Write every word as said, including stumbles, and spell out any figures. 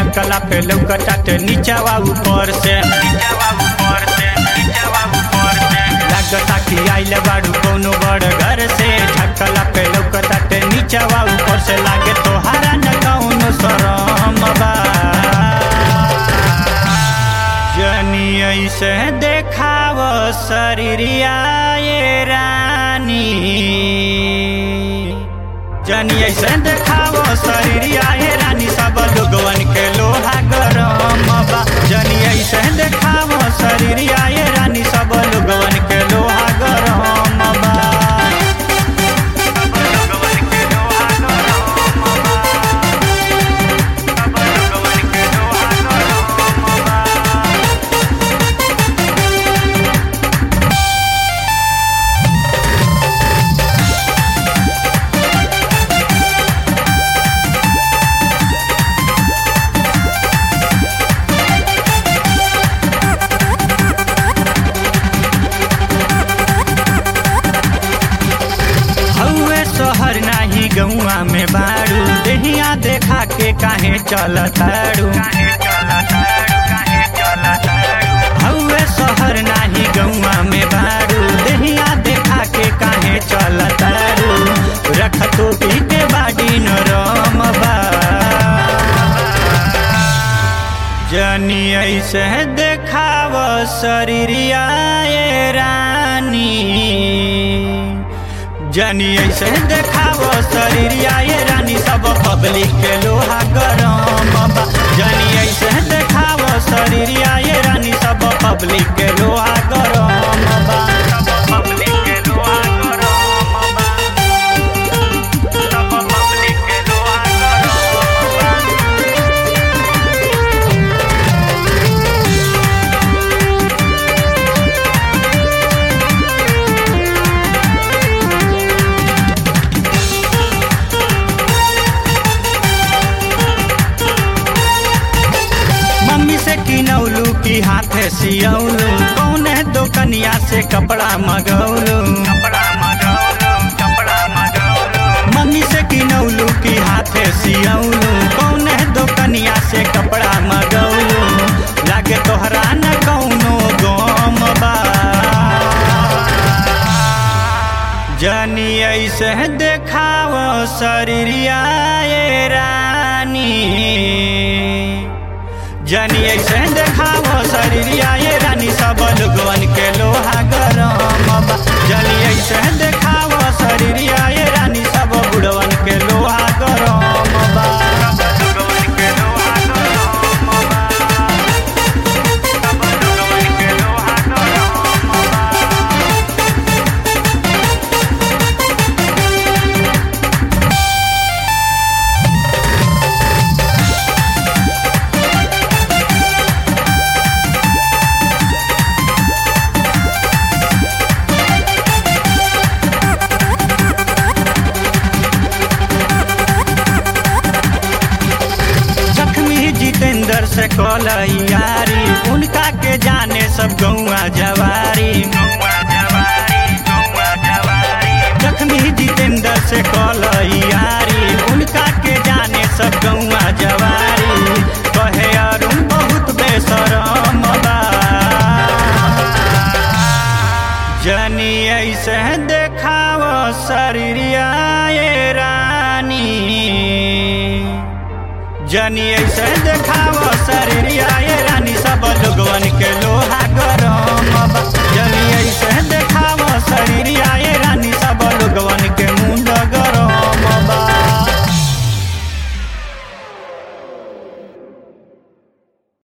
झकला पे लौकताटे नीचवा ऊपर से लगता कि आइल बाड़ू कोनो बड़ घर से। झकला पे लौकताटे नीचवा ऊपर से लागे तोहरा न कौनो शरम बा। जनी ऐसे देखाव शरीरिया ये रानी, जनी ऐसे देखाव शरीरिया ये रानी, सब लोगवन के लोहा गरम बा। जनी ऐसे देखाव शरीरिया ये रानी, सब लोगवन के लोहा गरम बा। शहर नाही गौआ में बाड़ू, देहिया देखा के काहे चलताड़ू। हउए शहर नाही गौआ में बाड़ू, देहिया देखा के काहे चलताड़ू। रख तो पी के बाड़ी नरम बा। जनी ऐसे देखाव शरीरिया ये रानी, जनी ऐसे देखाव शरीरिया ये रानी, सब पब्लिक के लोहा गरम बा। जनी ऐसे देखाव शरीरिया ये रानी, सब पब्लिक के लोहा गरम बा। सब पब्लिक के लोहा गरम बा। सब पब्लिक के लोहा गरम बा। किनौलू की हाथे सियौलू, कौने दुकनिया से कपड़ा मगौलू। कपड़ा मगौलू कपड़ा मगौलू मम्मी से किनौलू की हाथे सियौलू, कौने दुकनिया से कपड़ा मगौलू। लागे तोहरा न कौनो गम बा। जनी ऐसे देखाव शरीरिया ये रानी, जनी ऐसे देखाव शरीरिया ये रानी, सब लोगवन के लोहा गरम बा। जनी ऐसे देखाव शरीरिया ये रानी, सब बुढ़वन के लोहा गरम बा। सब लोगवन के लोहा गरम बा। सब लोगवन के लोहा गरम बा। जितेंद्र से कलैयारी, उनका के जाने सब गौआ जवारी। जख्मी जितेंद्र से कलैयारी, उनका के जाने सब गौआ जवारी। कहे अरुण बहुत बेशरम बा। जनी ऐसे देखाव शरीरिया ये रानी, जनी ऐसे देखाव शरीरिया ये रानी, सब लोगवन के लोहा गरम